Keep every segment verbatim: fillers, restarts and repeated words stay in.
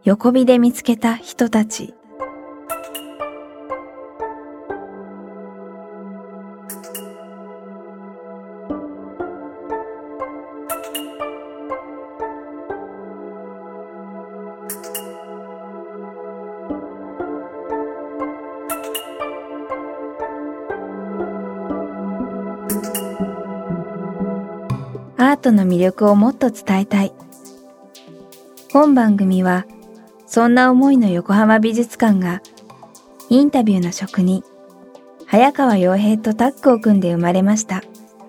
横火で見つけた人たち。アートの魅力をもっと伝えたい。本番組はそんな思いの横浜美術館がインタビューの職人早川洋平とタッグを組んで生まれました。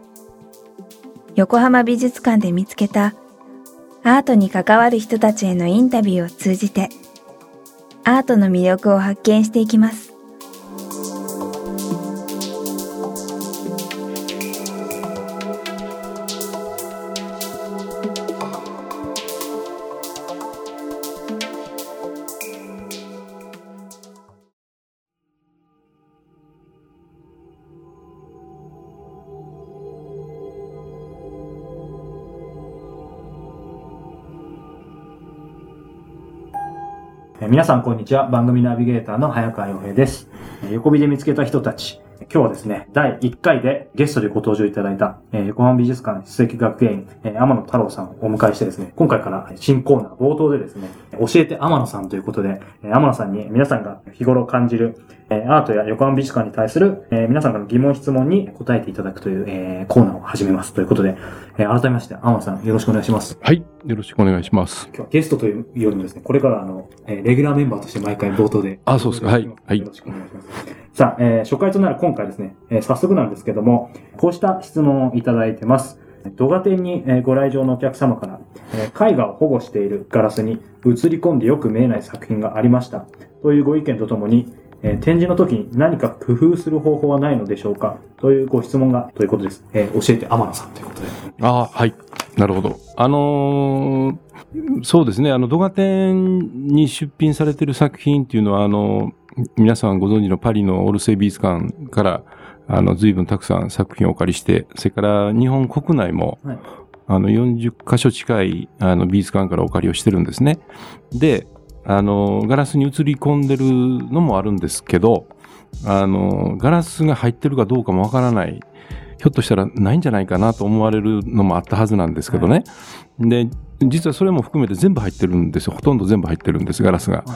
横浜美術館で見つけたアートに関わる人たちへのインタビューを通じてアートの魅力を発見していきます。 皆さんこんにちは。番組ナビゲーターの早川洋平です。横火で見つけた人たち。今日はですね、だいいっかいでゲストでご登場いただいた、えー、横浜美術館史跡学芸員、えー、天野太郎さんをお迎えしてですね、今回から新コーナー冒頭でですね、教えて天野さんということで、えー、天野さんに皆さんが日頃感じる、えー、アートや横浜美術館に対する、えー、皆さんからの疑問質問に答えていただくという、えー、コーナーを始めますということで、えー、改めまして天野さんよろしくお願いします。 はい、よろしくお願いします。 今日はゲストというよりもですね、これからあの、えー、レギュラーメンバーとして毎回冒頭で。 あ、そうですか。はい。はい。 よろしくお願いします。さあ、えー、初回となる今回ですね、えー、早速なんですけども、こうした質問をいただいてます。動画展にご来場のお客様から、えー、絵画を保護しているガラスに映り込んでよく見えない作品がありました。というご意見とともに、えー、展示の時に何か工夫する方法はないのでしょうかというご質問がということです。えー、教えて天野さんということで。 ああ、はい。なるほど。あのー、そうですね。あの、動画展に出品されている作品っていうのは、あの、皆さんご存知のパリのオルセイ美術館から、あの、随分たくさん作品をお借りして、それから日本国内も、はい、あの、よんじゅっかしょ近い、あの、美術館からお借りをしてるんですね。で、あの、ガラスに映り込んでるのもあるんですけど、あの、ガラスが入ってるかどうかもわからない、ひょっとしたらないんじゃないかなと思われるのもあったはずなんですけどね。はい、で、実はそれも含めて全部入ってるんですよ。ほとんど全部入ってるんです、ガラスが。はい、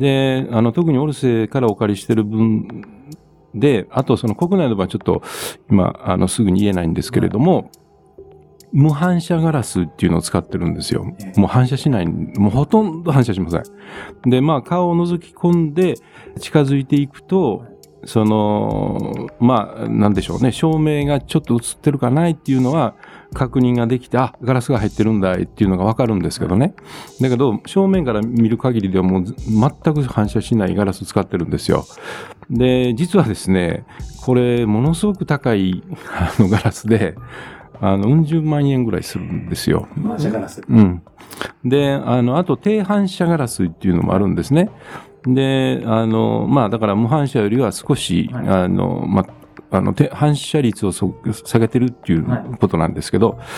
で、あの、特にオルセイからお借りしてる分で、あとその国内の場合ちょっと今、あの、すぐに言えないんですけれども、はい、無反射ガラスっていうのを使ってるんですよ。もう反射しない、もうほとんど反射しません。で、まあ、顔を覗き込んで近づいていくと、その、まあ、なんでしょうね、照明がちょっと映ってるかないっていうのは確認ができて、あ、ガラスが入ってるんだいっていうのがわかるんですけどね。だけど、正面から見る限りではもう全く反射しないガラスを使ってるんですよ。で、実はですね、これ、ものすごく高いあのガラスで、あの、うん十万円ぐらいするんですよ。 反射ガラス。 うん。で、あの、あと低反射ガラスっていうのもあるんですね。で、あの、まあ、だから無反射よりは少し、はい、あの、まあ、あの、反射率を下げてるっていうことなんですけど、はい、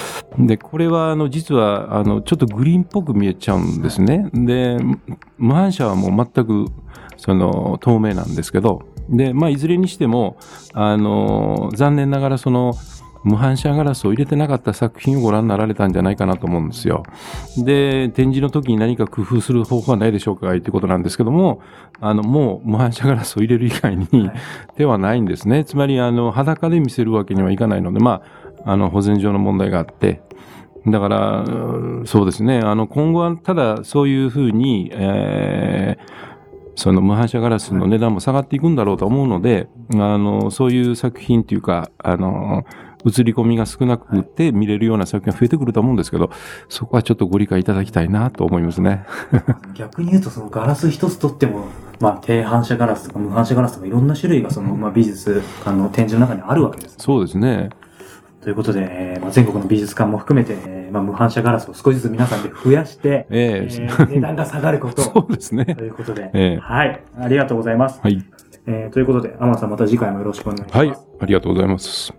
で、これは、あの、実は、あの、ちょっとグリーンっぽく見えちゃうんですね。で、無反射はもう全く、その、透明なんですけど、で、まあ、いずれにしても、あの、残念ながら、その、無反射ガラスを入れてなかった作品をご覧になられたんじゃないかなと思うんですよ。で、展示の時に何か工夫する方法はないでしょうかということなんですけども、あの、もう無反射ガラスを入れる以外に手はないんですね。つまり、あの、裸で見せるわけにはいかないので、まあ、あの、保全上の問題があって、だから、そうですね、あの、今後はただそういうふうに、えーその無反射ガラスの値段も下がっていくんだろうと思うので、あの、そういう作品というか、あの、映り込みが少なくて見れるような作品が増えてくると思うんですけど、そこはちょっとご理解いただきたいなと思いますね。 逆に言うと、そのガラス一つとっても、まあ、低反射ガラスとか無反射ガラスとかいろんな種類がその、まあ、美術館の展示の中にあるわけです、ね。 そうですね。 ということで、えーまあ、全国の美術館も含めて、えーまあ、無反射ガラスを少しずつ皆さんで増やして、 えーえー、値段が下がることを。 そうですね。 ということで、 えー、 はい。ありがとうございます。 はい。 えー、ということで、天野さんまた次回もよろしくお願いします。 はい。ありがとうございます。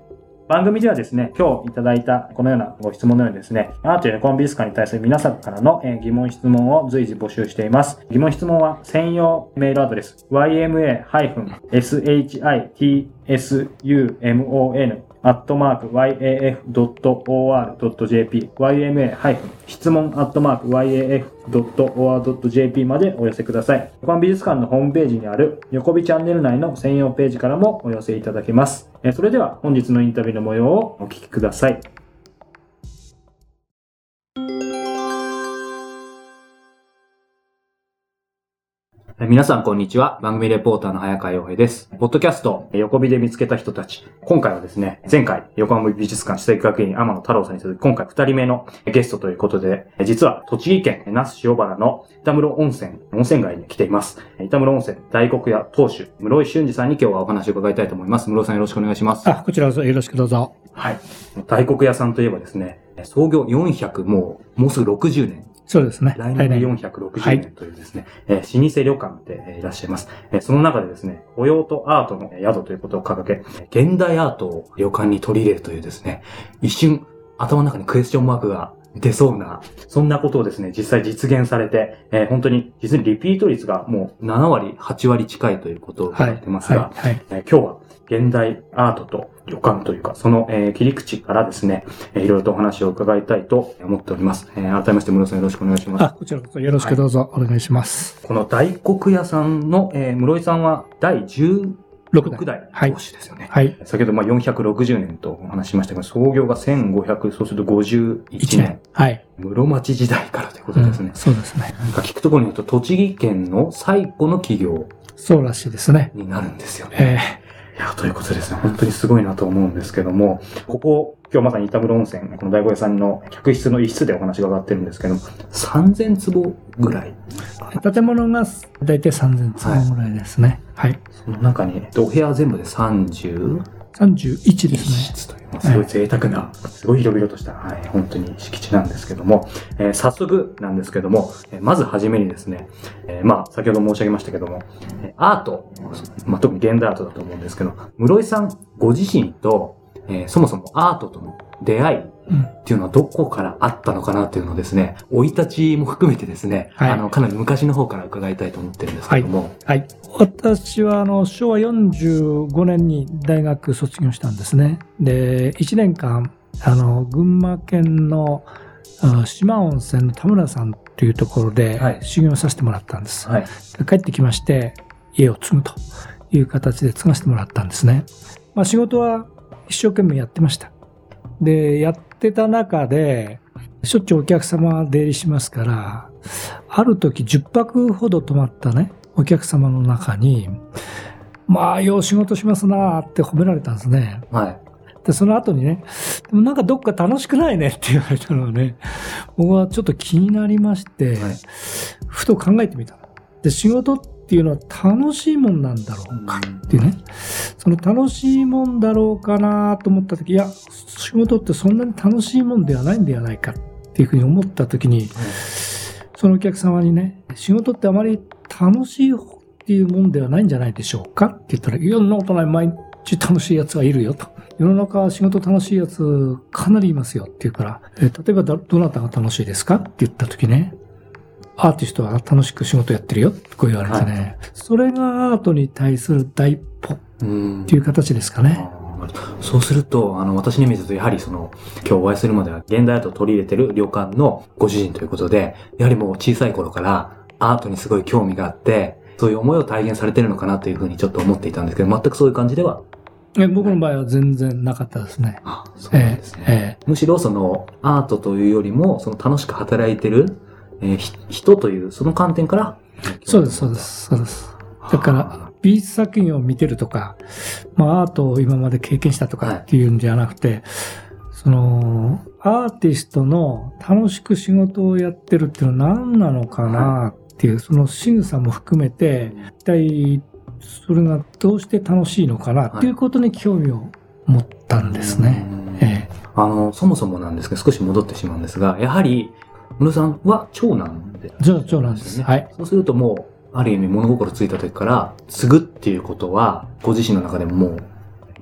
番組ではですね、今日いただいたこのようなご質問のようにですね、アートや横浜美術館に対する皆さんからの疑問質問を随時募集しています。疑問質問は専用メールアドレス ワイエムエー シツモン アットマーク ワイエーエフ ドット オーアール ドット ジェーピー ワイエムエー 質問 アットマーク ワイエーエフ ドット オーアール ドット ジェーピー までお寄せください。横浜美術館のホームページにある横美チャンネル内の専用ページからもお寄せいただけます。それでは本日のインタビューの模様をお聞きください。皆さんこんにちは。番組レポーターの早川洋平です。ポッドキャスト横美で見つけた人たち。今回はですね、前回横浜美術館史跡学園天野太郎さんに続き今回二人目のゲストということで、実は栃木県那須塩原の板室温泉、温泉街に来ています。板室温泉大黒屋当主、室井俊二さんに今日はお話を伺いたいと思います。室井さんよろしくお願いします。 あ、こちらこそよろしくどうぞ。 はい。大黒屋さんといえばですね、創業よんひゃく、もう、もうすぐろくじゅうねん。 そうですね。 来年でよんひゃくろくじゅうねんというですね、はい、えー、老舗旅館でいらっしゃいます。えー、その中でですね、雇用とアートの宿ということを掲げ、現代アートを旅館に取り入れるというですね、一瞬頭の中にクエスチョンマークが出そうな、そんなことをですね、実際実現されて、えー、本当に実にリピート率がもうななわり、はちわり近いということを言ってますが、はいはいはい、えー、今日は現代アートと旅館というか、その、えー、切り口からですね、えー、いろいろとお話を伺いたいと思っております。えー、改めまして室井さんよろしくお願いします。 あ、こちらこそよろしくどうぞお願いします。 はい、この大黒屋さんの、えー、室井さんはだいじゅうろくだい当主ですよね。 はい。 先ほどまあよんひゃくろくじゅうねんとお話ししましたが、創業がせんごひゃく、そうするとごじゅういちねん。 はい。 室町時代からということですね。 うん、そうですね。 なんか聞くところによると、栃木県の最古の企業。 そうらしいですね。 になるんですよね。 ええーいや、ということですね。本当にすごいなと思うんですけども、ここ、今日まさに板室温泉、この大黒屋さんの客室の一室でお話が上がってるんですけども、さんぜんつぼぐらい。 建物がだいたいさんぜんつぼぐらいですね。はい。はい、 その中に、お部屋全部でさんじゅう、 さんじゅういちですね。 室という、すごい贅沢な、すごい広々とした、はい、本当に敷地なんですけども、えー、早速なんですけども、えー、まずはじめにですね、えー、まあ、先ほど申し上げましたけども、アート、まあ、特に現代アートだと思うんですけど、室井さんご自身と、えー、そもそもアートとの出会いっていうのはどこからあったのかなっていうのをですね、生い立ちも含めてですね、はい、あの、かなり昔の方から伺いたいと思ってるんですけども。 はい。はい、私は、あの、しょうわよんじゅうごねんに大学卒業したんですね。で、いちねんかん、あの、群馬県の四万温泉の田村さんというところで修行させてもらったんです。はい、帰ってきまして、家を継ぐという形で継がせてもらったんですね。まあ、仕事は一生懸命やってました。で、やってた中で、しょっちゅうお客様出入りしますから、ある時じゅっぱくほど泊まったね、お客様の中に、まあ、よう仕事しますなーって褒められたんですね。 はい。 で、その後にね、でもなんかどっか楽しくないねって言われたのはね、僕はちょっと気になりまして、はい、ふと考えてみた。で、仕事っていうのは楽しいもんなんだろうかっていうね、その楽しいもんだろうかなと思った時、いや、仕事ってそんなに楽しいもんではないんではないかっていうふうに思った時に、はい、そのお客様にね、仕事ってあまり楽しいっていうもんではないんじゃないでしょうかって言ったら、いや、そんなことない、毎日楽しいやつはいるよと。世の中仕事楽しいやつかなりいますよって言うから、えー、例えばどなたが楽しいですかって言った時ね、アーティストは楽しく仕事やってるよってこう言われてね、はい、それがアートに対する第一歩っていう形ですかね。 そうすると、あの、私に見ると、やはりその、今日お会いするまでは現代アートを取り入れてる旅館のご主人ということで、やはりもう小さい頃からアートにすごい興味があって、そういう思いを体現されてるのかなというふうにちょっと思っていたんですけど、全くそういう感じではえ僕の場合は全然なかったですね。 あ、そうなんですね。えー、むしろそのアートというよりも、その楽しく働いてる、えー、人というその観点から。 そうです、そうです、そうです。だから美術作品を見てるとか、まあアートを今まで経験したとかっていうんじゃなくて、はい、そのアーティストの楽しく仕事をやってるっていうのは何なのかなっていう、はい、その仕草も含めて、一体それがどうして楽しいのかなっていうことに興味を持ったんですね。はいええ、 あの、そもそもなんですけど、少し戻ってしまうんですが、やはり、室井さんは長男で、 長男ですね。はい。 そうするともう、ある意味物心ついた時から、継ぐっていうことは、ご自身の中でももう、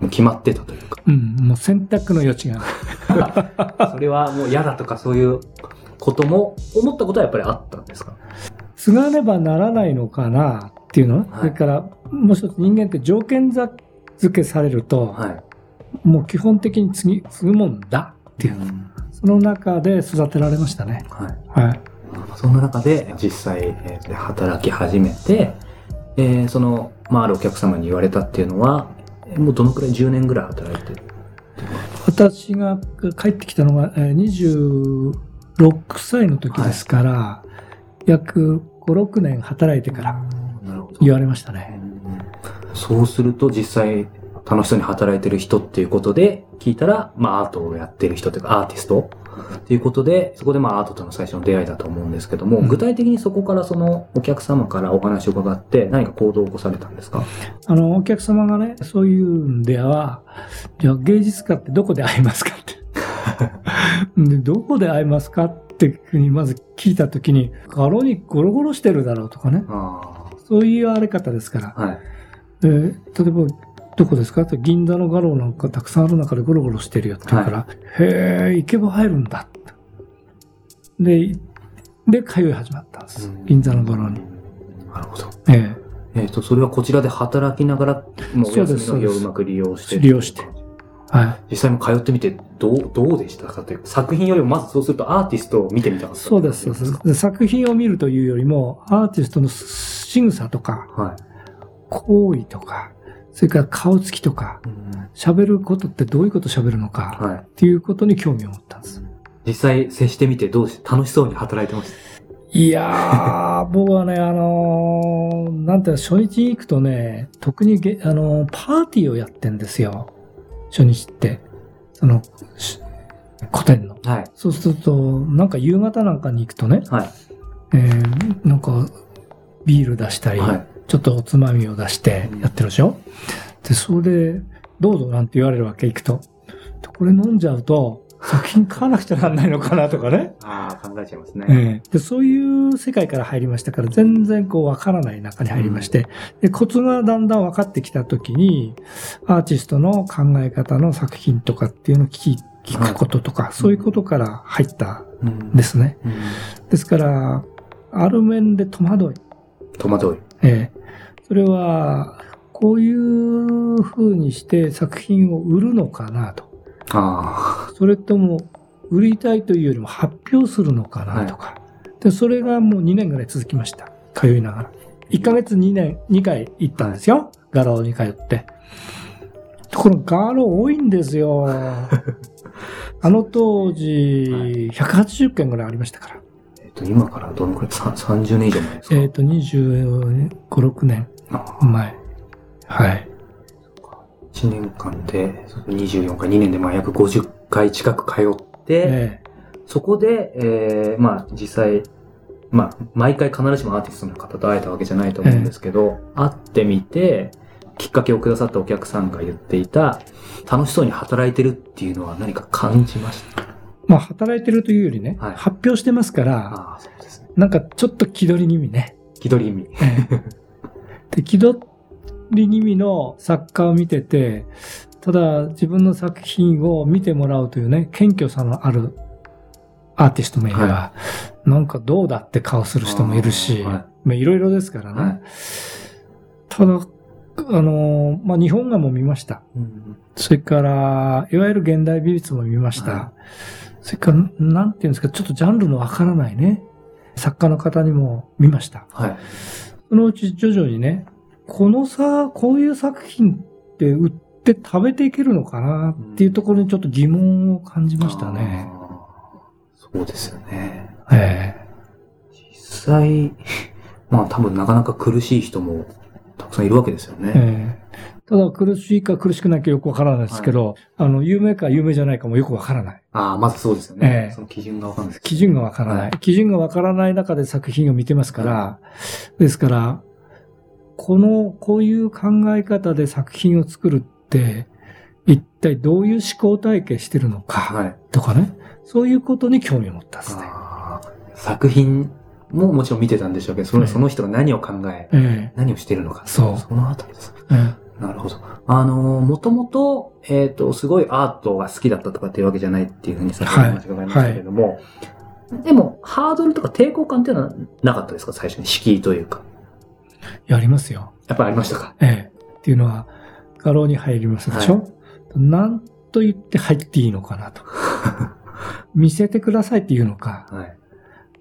もう決まってたというか。 うん、もう選択の余地がない。 それはもう嫌だとかそういうことも思ったことはやっぱりあったんですか？ 継がねばならないのかなっていうの、はい、それからもう一つ人間って条件付けされると、はい、もう基本的に継ぎ継ぐもんだっていう、うん、その中で育てられましたね。はいはい、 その中で実際、えー、働き始めて、えー、その、まあ、あるお客様に言われたっていうのはもうどのくらいじゅうねんぐらい働いてる？ 私が帰ってきたのがにじゅうろくさいの時ですから、はい、約ご、ろくねん働いてから言われましたね。 そうすると実際楽しそうに働いてる人っていうことで聞いたら、まあアートをやってる人というかアーティストっていうことで、そこでまあアートとの最初の出会いだと思うんですけども、うん、具体的にそこからそのお客様からお話を伺って何か行動を起こされたんですか？ あの、お客様がね、そういうんでは、じゃあ芸術家ってどこで会いますかってで。どこで会いますかっていうふうにまず聞いたときに、画廊にゴロゴロしてるだろうとかね。あ、そういうあれ方ですから。はい、で例えば、どこですかって、銀座の画廊なんかたくさんある中でゴロゴロしてるよって言うから、はい、へえ、行けば入るんだ。で、で、通い始まったんです。銀座の画廊に。 なるほど。ええ。えっと、それはこちらで働きながら、もうお休みの日をうまく利用して。 利用して。はい。 実際も通ってみて、どう、どうでしたかというか、作品よりもまずそうするとアーティストを見てみたかった。 そうです、そうです。作品を見るというよりも、アーティストの仕草とか、はい、行為とか、それから顔つきとか、喋、うん、ることってどういうこと喋るのか、はい、っていうことに興味を持ったんです。 実際接してみてどうして楽しそうに働いてました？ いやー、僕はね、あのー、なんていうの、初日に行くとね、特にゲ、あのー、パーティーをやってんですよ。初日って。その、古典の。はい。そうすると、なんか夕方なんかに行くとね、はい。えー、なんか、ビール出したり、はい、ちょっとおつまみを出してやってるでしょ、うん、で、それで、どうぞなんて言われるわけ、行くと。これ飲んじゃうと、作品買わなくちゃなんないのかなとかね。 ああ、考えちゃいますね、 えーで。そういう世界から入りましたから、全然こう分からない中に入りまして、うん、でコツがだんだん分かってきたときに、アーティストの考え方の作品とかっていうのを聞き、聞くこととか、はい、そういうことから入ったんですね。うんうん、ですから、ある面で戸惑い。 戸惑い。 えー、それは、こういう風にして作品を売るのかなと。ああ。それとも、売りたいというよりも発表するのかなとか。はい、で、それがもうにねんぐらい続きました。通いながら。いっかげつにねん、にかい行ったんですよ。画廊に通って。この画廊多いんですよ。あの当時、ひゃくはちじゅっけんぐらいありましたから。 えっと、今からどのくらい さんじゅうねん以上前ですか？ えっと、にじゅうご、ろくねんまえ。はい。 いちねんかんでにじゅうよんかい、にねんでまあ約ごじゅっかい近く通って、ええ、そこで、えー、まあ実際、まあ毎回必ずしもアーティストの方と会えたわけじゃないと思うんですけど、ええ、会ってみて、きっかけをくださったお客さんが言っていた、楽しそうに働いてるっていうのは何か感じました？ まあ働いてるというよりね、はい、発表してますから、あ、そうですね、なんかちょっと気取り気味ね。 気取り気味。 で、気取り気味の作家を見てて、ただ自分の作品を見てもらうというね、謙虚さのあるアーティストもいれば、はい、なんかどうだって顔する人もいるし、はい、まあいろいろですからね。はい、ただ、あの、まあ日本画も見ました。うん、それから、いわゆる現代美術も見ました。はい、それから、なんていうんですか、ちょっとジャンルのわからないね、作家の方にも見ました。はい、そのうち徐々にね、このさ、こういう作品って売って食べていけるのかなっていうところにちょっと疑問を感じましたね。 そうですよね。ええ。実際、まあ多分なかなか苦しい人もたくさんいるわけですよね。ええ。 ただ苦しいか苦しくないかよくわからないですけど、はい、あの、有名か有名じゃないかもよくわからない。 ああ、まずそうですよね。ええ、その基準がわからない。 基準がわからない、はい。基準がわからない中で作品を見てますから、はい、ですから、この、こういう考え方で作品を作るって、一体どういう思考体系してるのか、とかね、はい、そういうことに興味を持ったんですね。 作品ももちろん見てたんでしょうけど、その、その人が何を考え、ええ、何をしてるのか、そう。そのあたりです。ええ、 なるほど。あの、もともと、えっ、と、すごいアートが好きだったとかっていうわけじゃないっていうふうに先ほどお話が伺いましたけれども、はいはい、でも、ハードルとか抵抗感っていうのはなかったですか？最初に敷居というか。 やりますよ。 やっぱりありましたか？ ええ。っていうのは、画廊に入りますでしょ、はい、なんと言って入っていいのかなと。見せてくださいっていうのか、はい、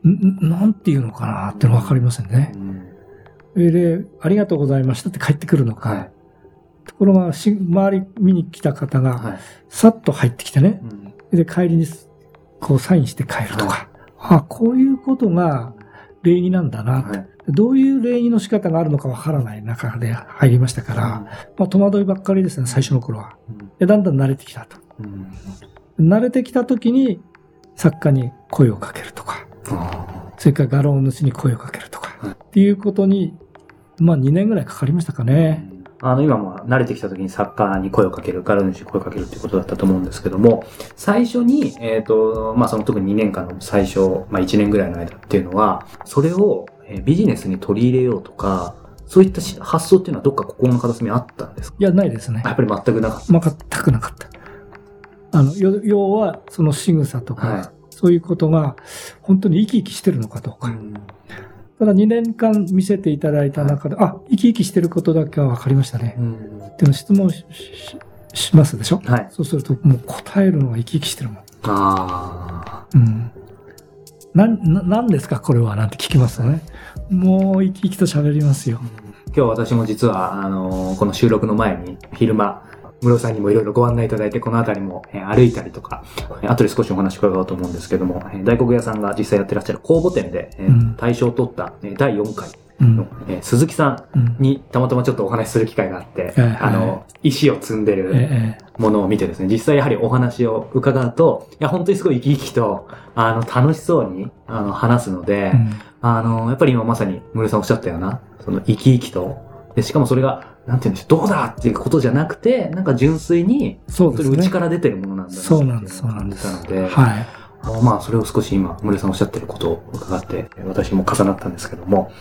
んなんていうのかなっての分かりませんね。うん、で、ありがとうございましたって帰ってくるのか。はい、ところが、周り見に来た方が、はい、さっと入ってきてね、うん、で、帰りにこうサインして帰るとか、はい、あ、こういうことが礼儀なんだなと、はい、どういう礼儀の仕方があるのかわからない中で入りましたから、うん、まあ、戸惑いばっかりですね、最初の頃は。うん、でだんだん慣れてきたと。うん、慣れてきた時に、作家に声をかけるとか、それから画廊主に声をかけるとか、はい、っていうことに、まあにねんぐらいかかりましたかね。 うん、あの今も慣れてきた時に作家に声をかける、画廊主に声をかけるっていうことだったと思うんですけども、最初に、えっと、まあその特ににねんかんの最初、まあいちねんぐらいの間っていうのは、それをビジネスに取り入れようとか、そういった発想っていうのはどっか心の片隅にあったんですか？ いや、ないですね。 やっぱり全くなかった。 全くなかった。あの、要は、その仕草とか、はい、そういうことが、本当に生き生きしてるのかどうか。うん、ただにねんかん見せていただいた中で、はい、あ、生き生きしてることだけは分かりましたね。うん、でも質問 し, しますでしょ、はい、そうすると、もう答えるのが生き生きしてるもん。 あうん。な、な、なんですかこれはなんて聞きますよね。もう生き生きと喋りますよ。 今日私も実は、あのー、この収録の前に、昼間、室さんにもいろいろご案内いただいて、この辺りも、えー、歩いたりとか、後で少しお話伺おうと思うんですけども、えー、大黒屋さんが実際やってらっしゃる公募展で、えーうん、大賞を取った、えー、だいよんかいの、うんえー、鈴木さんにたまたまちょっとお話しする機会があって、うん、あの、石を積んでるものを見てですね、実際やはりお話を伺うと、いや、本当にすごい生き生きと、あの、楽しそうに、あの、話すので、うん、あの、やっぱり今まさに室さんおっしゃったような、その生き生きと、で、しかもそれが、なんて言うんでしょう、どうだっていうことじゃなくて、なんか純粋に、そうですね。内から出てるものなんだなっていうのを感じたので、はい。あまあ、それを少し今、室さんおっしゃってることを伺って、私も重なったんですけども、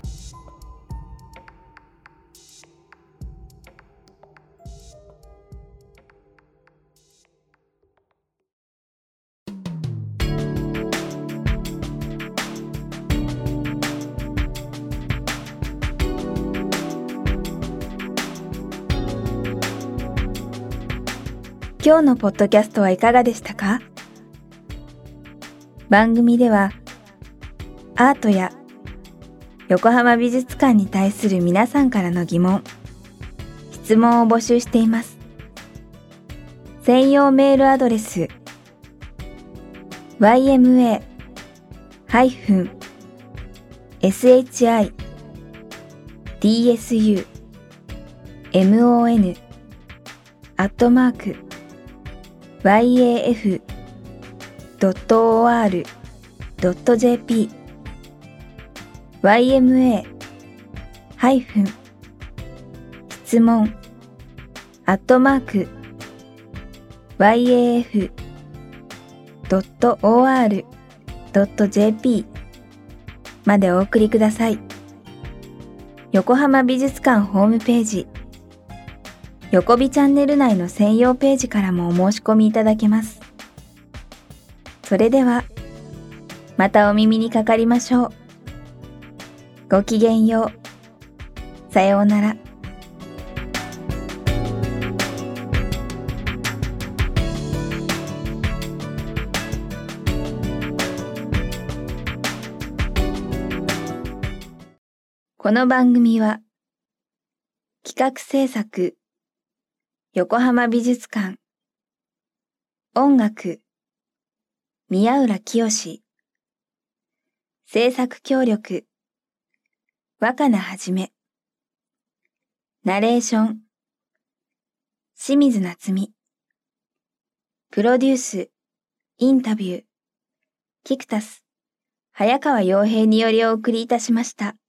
今日のポッドキャストはいかがでしたか？番組ではアートや横浜美術館に対する皆さんからの疑問、質問を募集しています。専用メールアドレス ワイエムエー ハイフン エスエイチアイ ディーエスユー エムオーエヌ アットマークワイエーエフ ドット オーアール ドット ジェーピー ワイエムエー ハイフン 質問アットマーク ワイエーエフ ドット オーアール ドット ジェーピー までお送りください。横浜美術館ホームページ横美チャンネル内の専用ページからもお申し込みいただけます。それでは、またお耳にかかりましょう。ごきげんよう。さようなら。この番組は、企画制作横浜美術館音楽宮浦清制作協力若菜はじめナレーション清水夏美プロデュースインタビューキクタス早川洋平によりお送りいたしました。